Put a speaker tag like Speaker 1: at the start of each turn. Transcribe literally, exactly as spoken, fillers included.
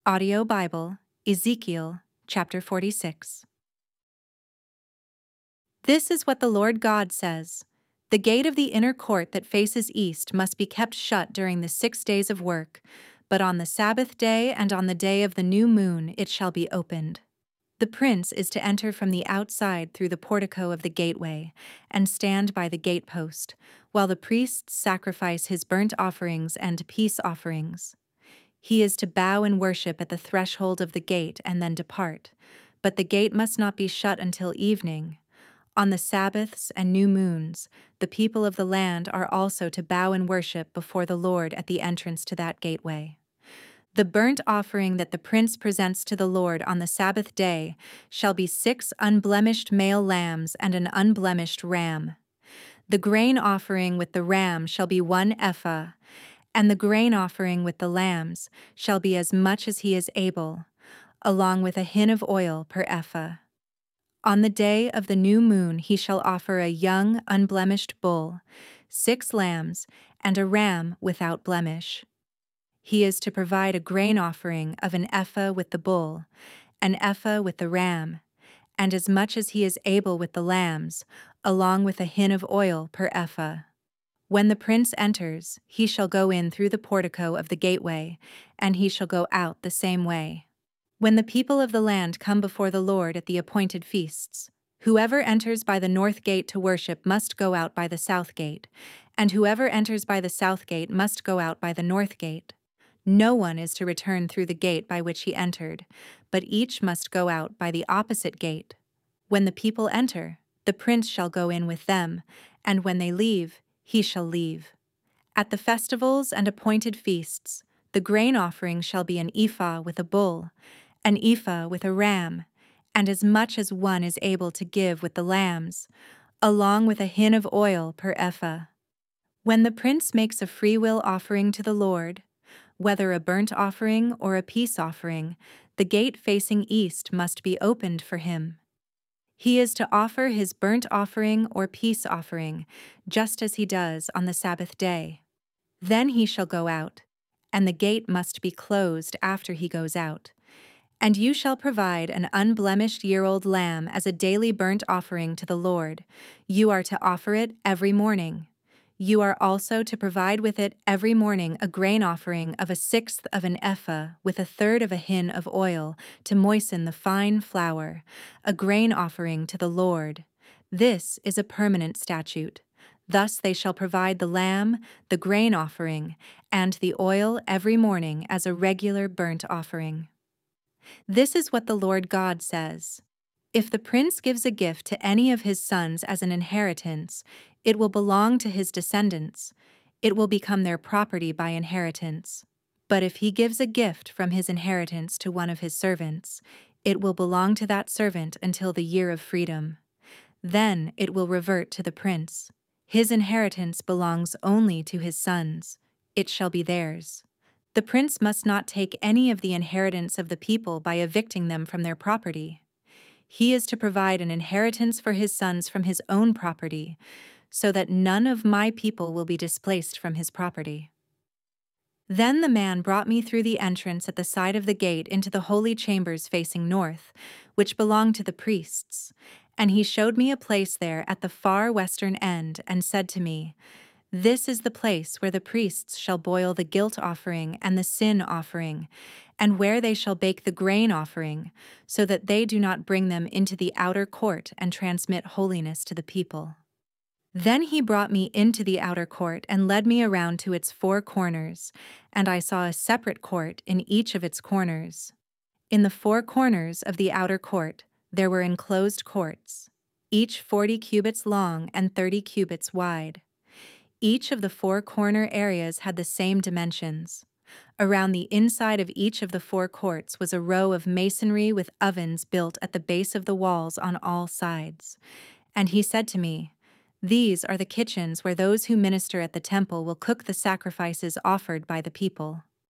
Speaker 1: Audio Bible, Ezekiel, chapter forty-six. This is what the Lord God says. The gate of the inner court that faces east must be kept shut during the six days of work, but on the Sabbath day and on the day of the new moon it shall be opened. The prince is to enter from the outside through the portico of the gateway, and stand by the gatepost, while the priests sacrifice his burnt offerings and peace offerings. He is to bow and worship at the threshold of the gate and then depart, but the gate must not be shut until evening. On the Sabbaths and new moons, the people of the land are also to bow and worship before the Lord at the entrance to that gateway. The burnt offering that the prince presents to the Lord on the Sabbath day shall be six unblemished male lambs and an unblemished ram. The grain offering with the ram shall be one ephah, and the grain offering with the lambs shall be as much as he is able, along with a hin of oil per ephah. On the day of the new moon he shall offer a young, unblemished bull, six lambs, and a ram without blemish. He is to provide a grain offering of an ephah with the bull, an ephah with the ram, and as much as he is able with the lambs, along with a hin of oil per ephah. When the prince enters, he shall go in through the portico of the gateway, and he shall go out the same way. When the people of the land come before the Lord at the appointed feasts, whoever enters by the north gate to worship must go out by the south gate, and whoever enters by the south gate must go out by the north gate. No one is to return through the gate by which he entered, but each must go out by the opposite gate. When the people enter, the prince shall go in with them, and when they leave, he shall leave. At the festivals and appointed feasts, the grain offering shall be an ephah with a bull, an ephah with a ram, and as much as one is able to give with the lambs, along with a hin of oil per ephah. When the prince makes a freewill offering to the Lord, whether a burnt offering or a peace offering, the gate facing east must be opened for him. He is to offer his burnt offering or peace offering, just as he does on the Sabbath day. Then he shall go out, and the gate must be closed after he goes out. And you shall provide an unblemished year-old lamb as a daily burnt offering to the Lord. You are to offer it every morning. You are also to provide with it every morning a grain offering of a sixth of an ephah with a third of a hin of oil to moisten the fine flour, a grain offering to the Lord. This is a permanent statute. Thus they shall provide the lamb, the grain offering, and the oil every morning as a regular burnt offering. This is what the Lord God says. If the prince gives a gift to any of his sons as an inheritance, it will belong to his descendants. It will become their property by inheritance. But if he gives a gift from his inheritance to one of his servants, it will belong to that servant until the year of freedom. Then it will revert to the prince. His inheritance belongs only to his sons. It shall be theirs. The prince must not take any of the inheritance of the people by evicting them from their property. He is to provide an inheritance for his sons from his own property, so that none of my people will be displaced from his property. Then the man brought me through the entrance at the side of the gate into the holy chambers facing north, which belonged to the priests, and he showed me a place there at the far western end and said to me, "This is the place where the priests shall boil the guilt offering and the sin offering, and where they shall bake the grain offering, so that they do not bring them into the outer court and transmit holiness to the people." Then he brought me into the outer court and led me around to its four corners, and I saw a separate court in each of its corners. In the four corners of the outer court there were enclosed courts, each forty cubits long and thirty cubits wide. Each of the four corner areas had the same dimensions. Around the inside of each of the four courts was a row of masonry with ovens built at the base of the walls on all sides. And he said to me, "These are the kitchens where those who minister at the temple will cook the sacrifices offered by the people."